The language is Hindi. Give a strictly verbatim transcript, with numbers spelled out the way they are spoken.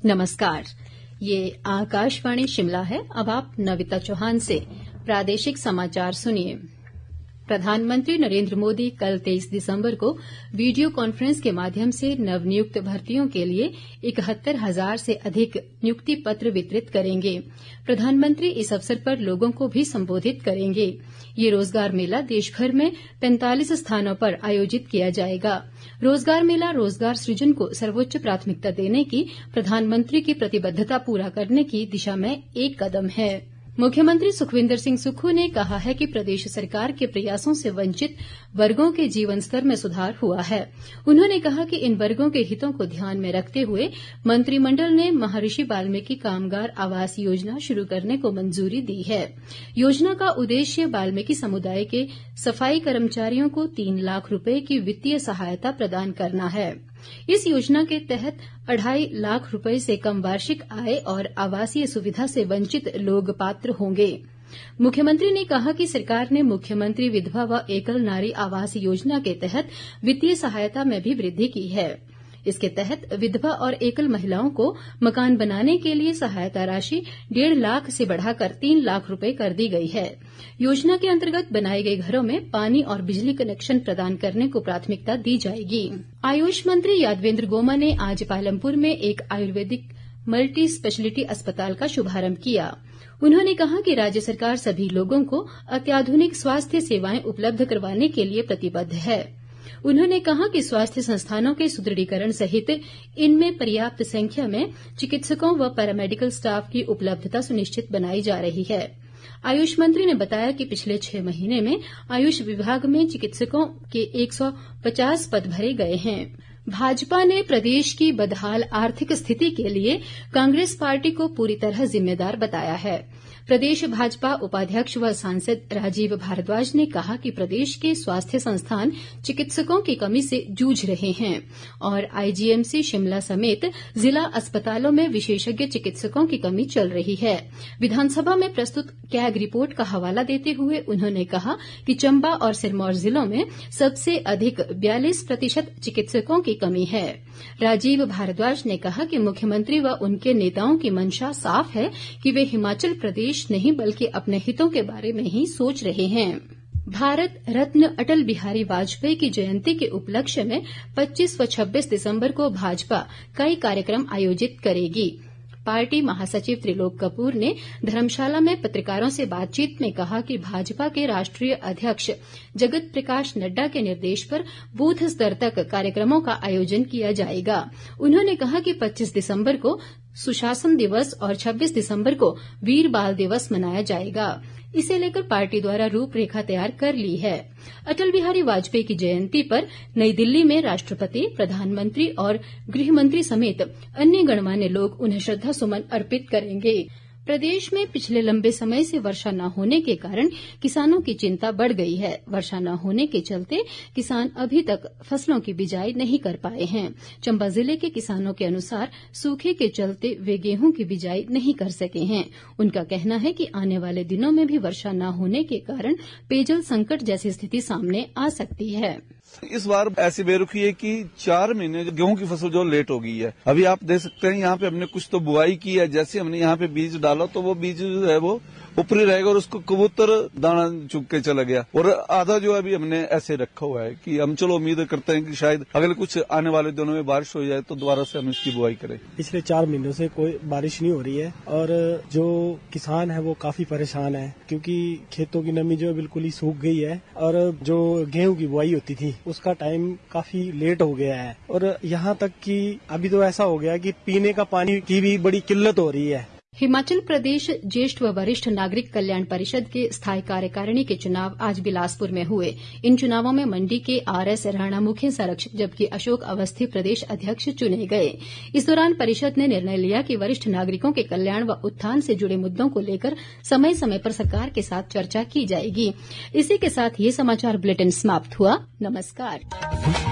नमस्कार, ये आकाशवाणी शिमला है। अब आप नविता चौहान से प्रादेशिक समाचार सुनिए। प्रधानमंत्री नरेंद्र मोदी कल तेईस दिसंबर को वीडियो कॉन्फ्रेंस के माध्यम से नवनियुक्त भर्तियों के लिए इकहत्तर हजार से अधिक नियुक्ति पत्र वितरित करेंगे। प्रधानमंत्री इस अवसर पर लोगों को भी संबोधित करेंगे। ये रोजगार मेला देशभर में पैंतालीस स्थानों पर आयोजित किया जाएगा। रोजगार मेला रोजगार सृजन को सर्वोच्च प्राथमिकता देने की प्रधानमंत्री की प्रतिबद्धता पूरा करने की दिशा में एक कदम है। मुख्यमंत्री सुखविंदर सिंह सुक्खू ने कहा है कि प्रदेश सरकार के प्रयासों से वंचित वर्गों के जीवन स्तर में सुधार हुआ है। उन्होंने कहा कि इन वर्गों के हितों को ध्यान में रखते हुए मंत्रिमंडल ने महर्षि वाल्मीकि कामगार आवास योजना शुरू करने को मंजूरी दी है। योजना का उद्देश्य वाल्मीकि समुदाय के सफाई कर्मचारियों को तीन लाख रुपए की वित्तीय सहायता प्रदान करना है। इस योजना के तहत अढ़ाई लाख रुपए से कम वार्षिक आय और आवासीय सुविधा से वंचित लोग पात्र होंगे। मुख्यमंत्री ने कहा कि सरकार ने मुख्यमंत्री विधवा व एकल नारी आवास योजना के तहत वित्तीय सहायता में भी वृद्धि की है। इसके तहत विधवा और एकल महिलाओं को मकान बनाने के लिए सहायता राशि डेढ़ लाख से बढ़ाकर तीन लाख रुपए कर दी गई है। योजना के अंतर्गत बनाए गए घरों में पानी और बिजली कनेक्शन प्रदान करने को प्राथमिकता दी जाएगी। आयुष मंत्री यादवेंद्र गोमा ने आज पालमपुर में एक आयुर्वेदिक मल्टी स्पेशलिटी अस्पताल का शुभारंभ किया। उन्होंने कहा कि राज्य सरकार सभी लोगों को अत्याधुनिक स्वास्थ्य सेवाएं उपलब्ध करवाने के लिए प्रतिबद्ध है। उन्होंने कहा कि स्वास्थ्य संस्थानों के सुदृढ़ीकरण सहित इनमें पर्याप्त संख्या में चिकित्सकों व पैरामेडिकल स्टाफ की उपलब्धता सुनिश्चित बनाई जा रही है। आयुष मंत्री ने बताया कि पिछले छह महीने में आयुष विभाग में चिकित्सकों के एक सौ पचास पद भरे गए हैं। भाजपा ने प्रदेश की बदहाल आर्थिक स्थिति के लिए कांग्रेस पार्टी को पूरी तरह जिम्मेदार बताया है। प्रदेश भाजपा उपाध्यक्ष व सांसद राजीव भारद्वाज ने कहा कि प्रदेश के स्वास्थ्य संस्थान चिकित्सकों की कमी से जूझ रहे हैं और आईजीएमसी शिमला समेत जिला अस्पतालों में विशेषज्ञ चिकित्सकों की कमी चल रही है। विधानसभा में प्रस्तुत कैग रिपोर्ट का हवाला देते हुए उन्होंने कहा कि चंबा और सिरमौर जिलों में सबसे अधिक बयालीस प्रतिशत चिकित्सकों की कमी है। राजीव भारद्वाज ने कहा कि मुख्यमंत्री व उनके नेताओं की मंशा साफ है कि वे हिमाचल प्रदेश नहीं बल्कि अपने हितों के बारे में ही सोच रहे हैं। भारत रत्न अटल बिहारी वाजपेयी की जयंती के उपलक्ष्य में पच्चीस व छब्बीस दिसंबर को भाजपा कई कार्यक्रम आयोजित करेगी। पार्टी महासचिव त्रिलोक कपूर ने धर्मशाला में पत्रकारों से बातचीत में कहा कि भाजपा के राष्ट्रीय अध्यक्ष जगत प्रकाश नड्डा के निर्देश पर बूथ स्तर तक कार्यक्रमों का आयोजन किया जाएगा। उन्होंने कहा कि पच्चीस दिसंबर को सुशासन दिवस और छब्बीस दिसंबर को वीर बाल दिवस मनाया जाएगा। इसे लेकर पार्टी द्वारा रूपरेखा तैयार कर ली है। अटल बिहारी वाजपेयी की जयंती पर नई दिल्ली में राष्ट्रपति, प्रधानमंत्री और गृह मंत्री समेत अन्य गणमान्य लोग उन्हें श्रद्धा सुमन अर्पित करेंगे। प्रदेश में पिछले लंबे समय से वर्षा न होने के कारण किसानों की चिंता बढ़ गई है। वर्षा न होने के चलते किसान अभी तक फसलों की बिजाई नहीं कर पाए हैं। चंबा जिले के किसानों के अनुसार सूखे के चलते वे गेहूं की बिजाई नहीं कर सके हैं। उनका कहना है कि आने वाले दिनों में भी वर्षा न होने के कारण पेयजल संकट जैसी स्थिति सामने आ सकती है। इस बार ऐसी बेरुखी है कि चार महीने गेहूं की फसल जो लेट हो गई है। अभी आप देख सकते हैं यहाँ पे हमने कुछ तो बुआई की है। जैसे हमने यहाँ पे बीज डाला तो वो बीज जो है वो ऊपरी रहेगा और उसको कबूतर दाना चुग के चला गया और आधा जो अभी हमने ऐसे रखा हुआ है कि हम चलो उम्मीद करते हैं कि शायद अगले कुछ आने वाले दिनों में बारिश हो जाए तो दोबारा से हम इसकी बुआई करें। पिछले चार महीनों से कोई बारिश नहीं हो रही है और जो किसान है वो काफी परेशान है क्योंकि खेतों की नमी जो है बिल्कुल ही सूख गई है और जो गेहूं की बुआई होती थी उसका टाइम काफी लेट हो गया है और यहाँ तक कि अभी तो ऐसा हो गया कि पीने का पानी की भी बड़ी किल्लत हो रही है। हिमाचल प्रदेश ज्येष्ठ व वरिष्ठ नागरिक कल्याण परिषद के स्थायी कार्यकारिणी के चुनाव आज बिलासपुर में हुए। इन चुनावों में मंडी के आरएस राणा मुख्य संरक्षक जबकि अशोक अवस्थी प्रदेश अध्यक्ष चुने गए। इस दौरान परिषद ने निर्णय लिया कि वरिष्ठ नागरिकों के कल्याण व उत्थान से जुड़े मुद्दों को लेकर समय समय पर सरकार के साथ चर्चा की जाएगी। इसी के साथ ये समाचार बुलेटिन समाप्त हुआ। नमस्कार।